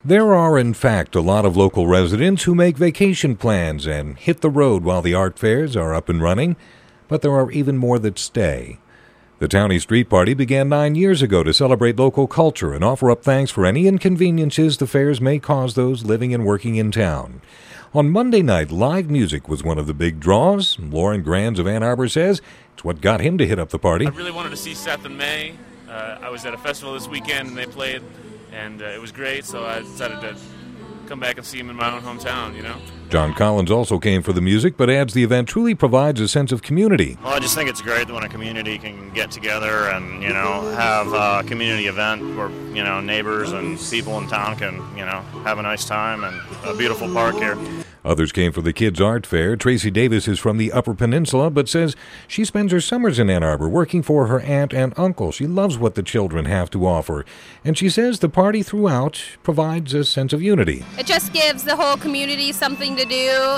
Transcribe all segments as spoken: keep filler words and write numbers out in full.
There are, in fact, a lot of local residents who make vacation plans and hit the road while the art fairs are up and running, but there are even more that stay. The Townie Street Party began nine years ago to celebrate local culture and offer up thanks for any inconveniences the fairs may cause those living and working in town. On Monday night, live music was one of the big draws. Lauren Granz of Ann Arbor says it's what got him to hit up the party. I really wanted to see Seth and May. Uh, I was at a festival this weekend and they played, and uh, it was great, so I decided to come back and see them in my own hometown, you know. John Collins also came for the music, but adds the event truly provides a sense of community. Well, I just think it's great when a community can get together and, you know, have a community event where, you know, neighbors and people in town can, you know, have a nice time and a beautiful park here. Others came for the Kids Art Fair. Tracy Davis is from the Upper Peninsula, but says she spends her summers in Ann Arbor working for her aunt and uncle. She loves what the children have to offer, and she says the party throughout provides a sense of unity. It just gives the whole community something to do,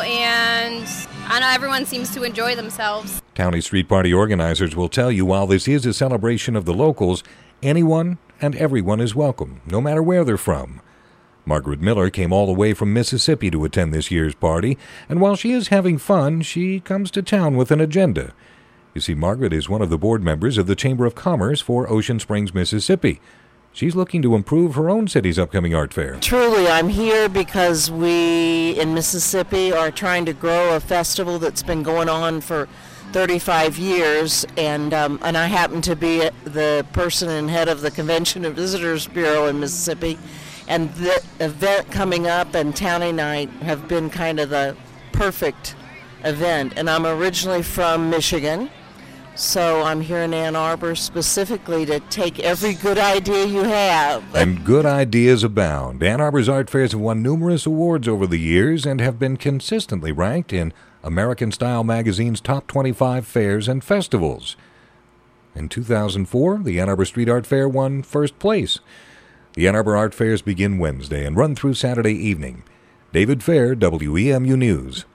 and I know everyone seems to enjoy themselves. Townie Street Party organizers will tell you while this is a celebration of the locals, anyone and everyone is welcome, no matter where they're from. Margaret Miller came all the way from Mississippi to attend this year's party, and while she is having fun, she comes to town with an agenda. You see, Margaret is one of the board members of the Chamber of Commerce for Ocean Springs, Mississippi. She's looking to improve her own city's upcoming art fair. Truly, I'm here because we in Mississippi are trying to grow a festival that's been going on for thirty-five years, and um, and I happen to be the person and head of the Convention and Visitors Bureau in Mississippi. And the event coming up and Townie Night have been kind of the perfect event. And I'm originally from Michigan, so I'm here in Ann Arbor specifically to take every good idea you have. And good ideas abound. Ann Arbor's art fairs have won numerous awards over the years and have been consistently ranked in American Style magazine's top twenty-five fairs and festivals. In two thousand four, the Ann Arbor Street Art Fair won first place. The Ann Arbor Art Fairs begin Wednesday and run through Saturday evening. David Fair, W E M U News.